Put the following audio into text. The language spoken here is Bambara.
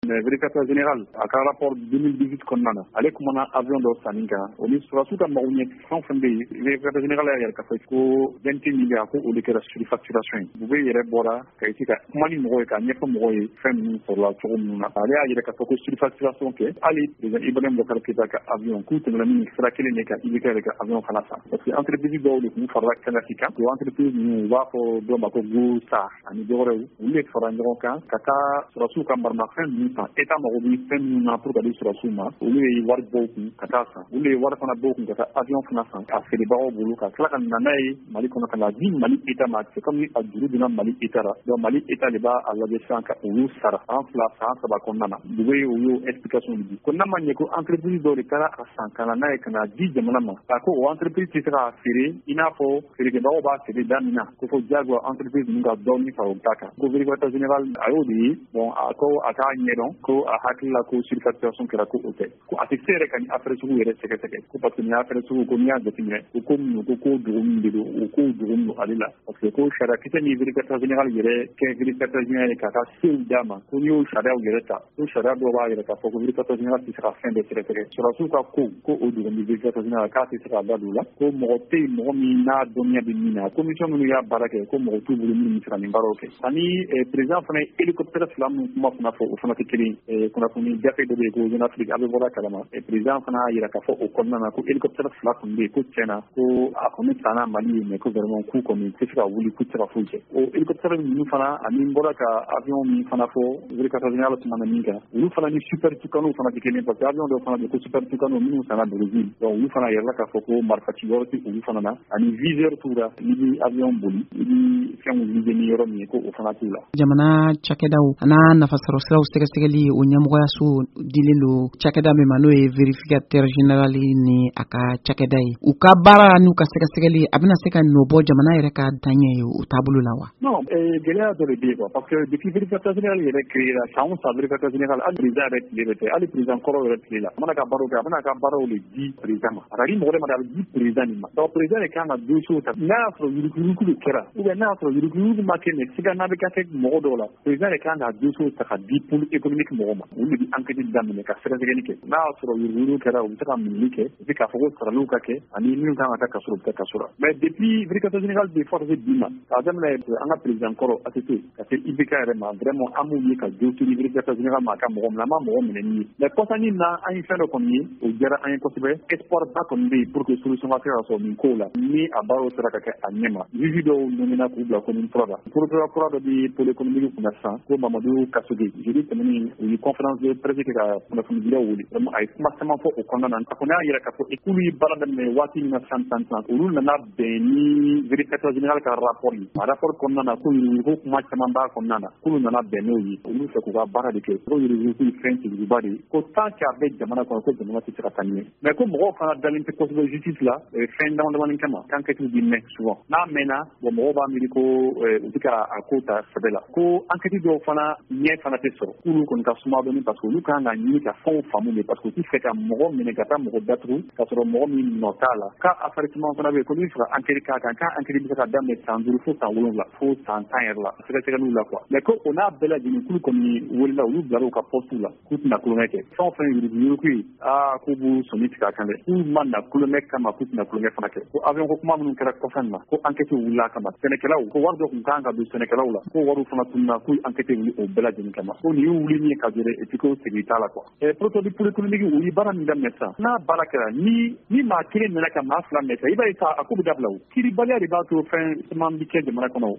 Vérificateur général a ka rapport 2018 kɔnɔna na ale kumana avion dɔ sanni kan o ni surasiw ka mago ɲɛ fɛn fɛn bɛ yen vérificateur général y'a yɛrɛ k'a fɔ ko 20 milliards ko o de kɛra surfacturation ye Bube yɛrɛ bɔra ka iti ka kuma ni mɔgɔw ye ka ɲɛfɔ mɔgɔw ye fɛn minnu sɔrɔla cogo minnu na ale y'a yɛrɛ k'a fɔ ko surfacturation kɛ hali président Ibrahim Boubacar Keïta ka avion k'u tɛmɛna min sira kelen de kan IBK yɛrɛ ka avion fana san parce que entreprise dɔw de tun farala kɛnɛsi kan o entreprise ninnu u b'a fɔ dɔw ma ko Gosa ani dɔwɛrɛw olu de fara ɲɔgɔn kan ka taa surasiw ka maramafɛn ninnu san état mago bɛ fɛn minnu na pour ka di surasiw ma olu ye wari bɔw kun ka taa san olu ye wari fana bɔw kun ka taa avion fana san a feerebagaw bolo ka tila ka na n'a ye Mali kɔnɔ ka na di Mali état ma c'est comme a juru donna Mali état la donc Mali état de b'a lajɛ sisan ka olu sara san 2 san 3 kɔnɔna na Bube o y'o explication di ko n'a ma ɲɛ ko entreprise dɔw de taara a san ka na n'a ye ka na di jamana ma k'a ko o entreprise tɛ se k'a feere i n'a fɔ feerekɛbagaw b'a feere da min na ko fɔ diyagoya entreprise ninnu ka dɔɔnin fara o ta kan ko vérificateur général a y'o de ye bon a ko a k'a ɲɛdɔn ko a hakili la ko surfacturation kɛra ko o tɛ ko a tɛ se yɛrɛ ka ni affaire sugu yɛrɛ sɛgɛsɛgɛ ko parce que ni affaire sugu ko n'i y'a jateminɛ ko minnu ko dogo min de don o ko dogo min don ale la parce que ko sariya kisɛ ni vérificateur général yɛrɛ kɛ vérificateur général ye k'a ka sew d'a ma ko n'i y'o sariyaw yɛrɛ ta ko sariya dɔw b'a yɛrɛ k'a fɔ ko vérificateur général tɛ se ka fɛn bɛɛ sɛgɛsɛgɛ surasiw ka ko o dogo ni vérificateur général k'a tɛ se k'a da don o la ko mɔgɔ tɛ yen mɔgɔ min n'a dɔnniya bɛ min na commission minnu y'a baara kɛ ko mɔgɔ t'u bolo minnu bɛ se ka nin baaraw kɛ ani président fana ye hélicoptère fila minnu kuma fana fɔ o fana tɛ kelen kunnafoni gafe dɔ bɛ yen ko Jeune Afrique a bɛ bɔra kalama président fana y'a yira k'a fɔ o kɔnɔna na ko hélicoptère fila tun bɛ yen ko tiɲɛna ko a kɔni sanna Mali ye mais ko vraiment k'u kɔni tɛ se ka wuli k'u tɛ se ka foyi kɛ o hélicoptère ninnu fana ani bɔra ka avion min fana fɔ vérificateur général tuma na min kan olu fana ni super tucano fana tɛ kelen parce que avion dɔ fana bɛ ko super tucano minnu sanna Brésil donc olu fana yɛrɛ k'a fɔ ko marifaci yɔrɔ tɛ olu fana na ani viseur t'u la n'i bɛ avion boli i bɛ fɛnw visé ni yɔrɔ min ye ko o fana t'u la. Jamana cakɛdaw n'a nafasɔrɔsiraw sɛgɛsɛgɛli o ɲɛmɔgɔyaso dilen don cakɛda min ma n'o ye vérificateur général ni a ka cakɛda ye u ka baara n'u ka sɛgɛsɛgɛli a bɛna se ka nɔ bɔ jamana yɛrɛ ka daɲɛ ye o taabolo la wa? Non, gɛlɛya dɔ de bɛ yen quoi parce que depuis vérificateur général yɛrɛ créé la san o san vérificateur général hali président yɛrɛ tile bɛ tɛ hali président kɔrɔ yɛrɛ tile la a mana ka baaraw kɛ a bɛna ka baaraw de di président ma a ka di mɔgɔ de ma a bɛ di président de ma donc président de kan ka dossier ta n'a y'a sɔrɔ yuruguyurugu de kɛra ou bien n'a y'a sɔrɔ yuruguyurugu ma kɛ mais siga n'a bɛ ka kɛ mɔgɔ dɔw la président de kan ka dossier ta ka di pôle économique mɔgɔ ma olu de bɛ enquête daminɛ ka sɛgɛsɛgɛli kɛ n'a y'a sɔrɔ yuruguyurugu kɛra u bɛ se ka minɛli kɛ et puis k'a fɔ ko saraliw ka kɛ ani minnu kan ka taa kaso la u bɛ taa kaso la mais depuis vérificateur général de force bi ma k'a daminɛ an ka président kɔrɔ ATT ka se IBK yɛrɛ ma vraiment an m'u ye ka dossier ni vérificateur général ma a ka mɔgɔ minɛ an ma mɔgɔ minɛ ni ye mais kɔsani na an ye fɛn dɔ kɔni ye o diyara an ye kosɛbɛ espoir ba kɔni bɛ yen pour que solution ka se ka sɔrɔ nin kow la ni a baaraw sera ka kɛ a ɲɛma juge dɔw nomina k'u bila commune 3 la procureur kura dɔ bɛ pôle économique kunna sisan ko Mamadou Kasoge jeudi tɛmɛnen u ye conférence de presse kɛ ka kunnafonidilaw wele vraiment a ye kuma caman fɔ o kɔnɔna na a kɔni y'a yira k'a fɔ k'olu ye baara daminɛ waati min na sisan olu nana bɛn ni vérificateur général ka rapport ye a rapport kɔnɔna na ko yuruguyurugu kuma caman b'a kɔnɔna na k'olu nana bɛn n'o ye olu fɛ k'u ka baara de kɛ ko yuruguyurugu ye fɛn tigiba de ye ko tant que a bɛ jamana kɔnɔ ko jamana tɛ se ka taa ɲɛ mais ko mɔgɔw fana dalen tɛ kosɛbɛ justice la fɛn damadamanin kama k'enquête bi mɛn souvent n'a mɛnna bon mɔgɔw b'a miiri ko u tɛ ka a ko ta sɛbɛ la ko enquête dɔw fana ɲɛ fana tɛ sɔrɔ k'olu kɔni ka suma dɔɔni parce que olu kan ka ɲini ka fɛnw faamu de parce que u tɛ fɛ ka mɔgɔ minɛ ka taa mɔgɔ datugu k'a sɔrɔ mɔgɔ min nɔ t'a la ka affaire caman fana bɛ yen ko n'i bɛ fɛ ka enquête k'a kan k'a enquête bɛ se ka daminɛ san 5 fo san 7 fo san 10 yɛrɛ la sɛgɛsɛgɛliw la quoi mais ko o n'a bɛɛ lajɛlen k'olu kɔni welela olu bilara u ka poste la k'u tɛna kulonkɛ kɛ fɛn o fɛn yuruguyurugu ye k'u b'u sɔnni tigɛ a kan dɛ k'u ma na kulonkɛ kama k'u tɛna kulonkɛ fana kɛ ko avion ko kuma minnu kɛra kɔfɛ nin na ko enquête wulila a kama sɛnɛkɛlaw ko wari dɔ tun kan ka don sɛnɛkɛlaw la ko wariw fana tununa k'u enquête wuli o bɛɛ lajɛlen kama ko nin y'u wuli min ye ka jɔ dɛ et puis ko segin t'a la quoi protocole pôle économique u ye baara min daminɛ sisan n'a baara kɛra ni maa kelen nana ka maa fila minɛ sisan i b'a ye a ko bɛ dabila o kiiribaliya de b'a to fɛn caman bɛ kɛ jamana kɔnɔ